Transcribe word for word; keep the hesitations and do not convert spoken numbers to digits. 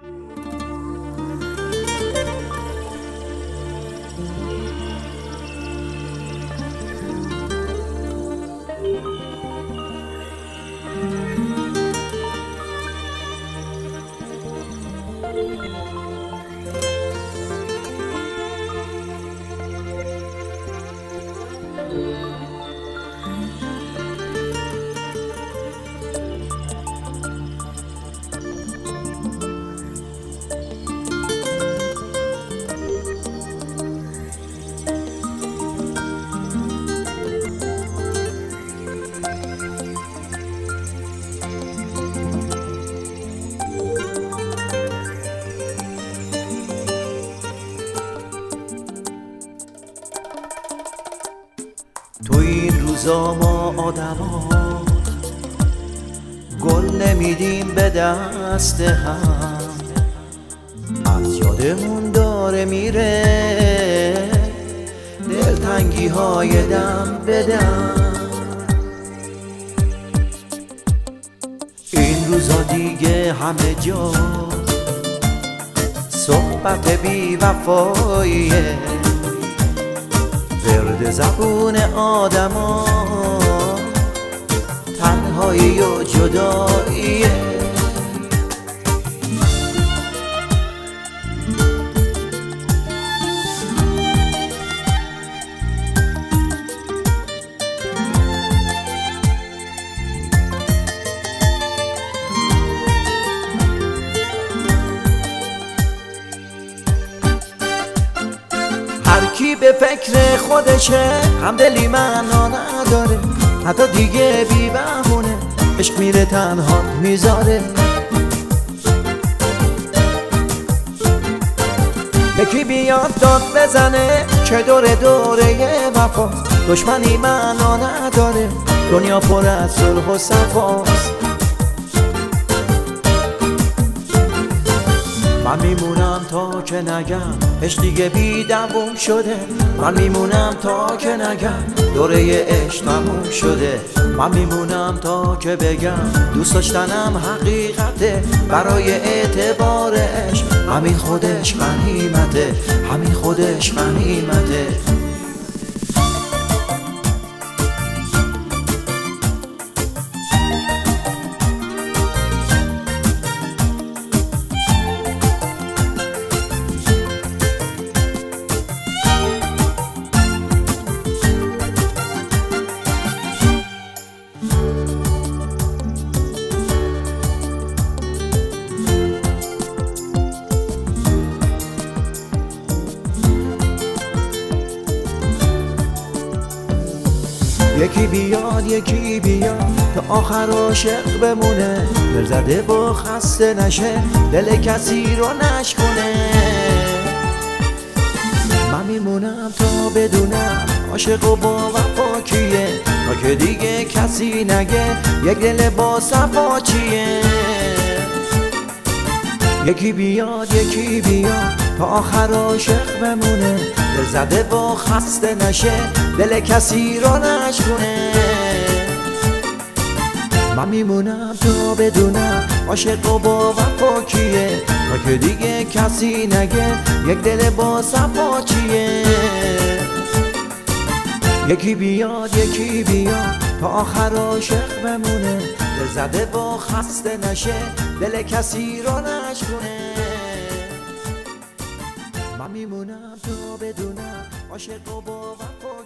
تو این روزا ما آدما گل نمیدیم به دست هم، از یادمون داره میره دلتنگی های دم به دم. این روزا دیگه همه جا صحبت بی وفاییه، ورد زبون آدما تنهایی و جداییه. هر کی به فکر خودشه همدلی معنا نداره، حتی دیگه بی بهونه عشق میره تنها میذاره. یکی بیاد داد بزنه که دوره دوره وفا، دشمنی معنا نداره، دنیا پر از صلح و صفاست. من میمونم تا که نگم عشق دیگه بی دوام شده، من میمونم تا که نگم دوره عشق تموم شده، من میمونم تا که بگم دوست داشتنم حقیقته، برای اعتبار عشق همین خودش غنیمته، همین خودش غنیمته. یکی بیاد یکی بیاد تا آخر عاشق بمونه، دل زده با خسته نشه دل کسی رو نشکنه. من میمونم تا بدونم عاشق و با وفا کیه، تا که دیگه کسی نگه یک دل با صفا چیه. یکی بیاد یکی بیاد تا آخر عاشق بمونه، دل زده با خسته نشه دل کسی رو نشکنه. من میمونم تا بدونم عاشق و با وفا کیه، تا که دیگه کسی نگه یک دل با صفا چیه. یکی بیاد یکی بیاد تا آخر عاشق بمونه، دل زده با خسته نشه دل کسی رو نشکنه. من میمونم تا بدونم عاشق و با وفا